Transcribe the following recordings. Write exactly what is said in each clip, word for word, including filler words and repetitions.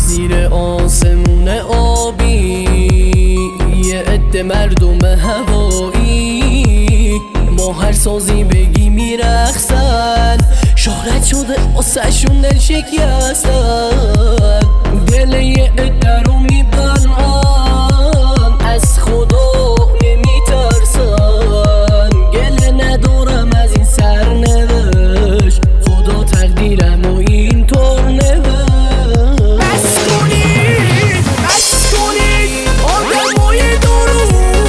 زیر آسمون آبی یه عده مردم هوایی با هر سازی بگی میرقصن، شهرت شده واسه شون دل شکستن، دل یه عده رو میبرن از خدا نمیترسن. گله ندارم از این سرنوشت، خدا تقدیرم و اینطور نوشت. بس کنید بس کنید آدمای دارو،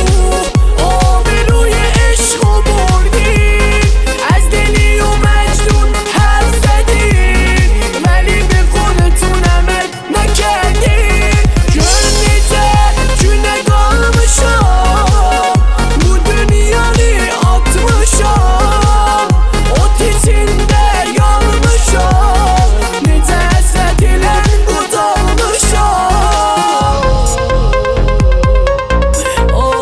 آبروی عشق و بردید، از دلی و مجنون حرف زدید ولی به خودتون عمل نکردید. جرمیته تو نگاهمشم bu dünyanı atmışam, o titinde yanmışam, nece hasret ile utanmışam. Oh, oh,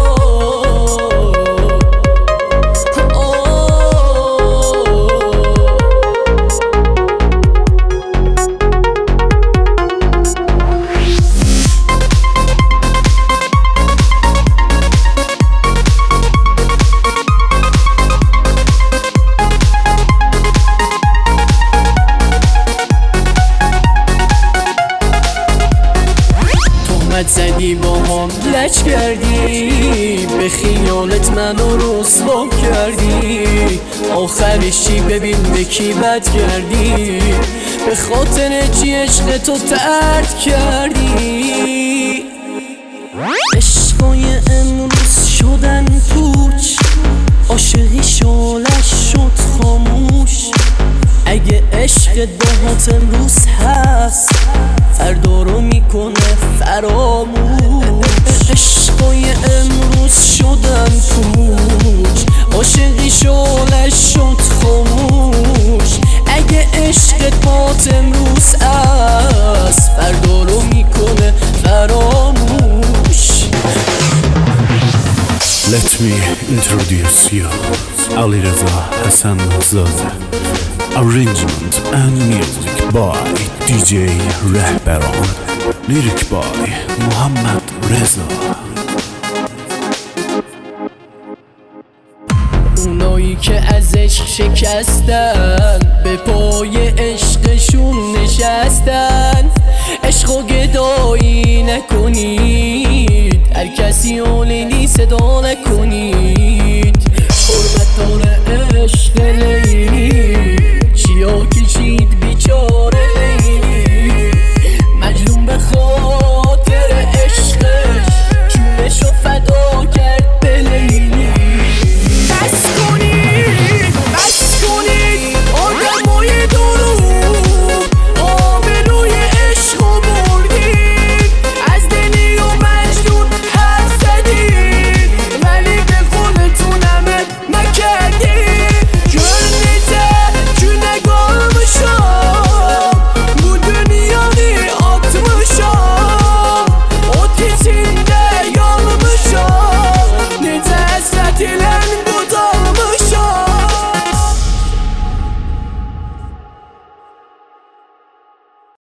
تهمت زدی با هم لج کردی، به خیالت منو رسوا کردی، آخرش چی ببین به کی بد کردی، به خاطر چی عشق تو ترک کردی. عشقای امروز شدن پوچ، عاشقی شعلش شد خاموش. اگه عشقت باهات امروز هست فردا رو میکنه فراموش. عشقای امروز شدن پوچ، عاشقی شعلش شد خاموش. اگه عشقت باهات امروز هست فردا رو میکنه فراموش. Let me introduce you Ali Reza Hassan Zade. Arrangement and music by دی جی Rehberan. Lyric by Muhammad Reza. اونایی که از عشق شکستن به پای عشقشون نشستن، عشقو گدایی نکنید، هر کسی اولیلی صدا نکنید. حرمت داره عشق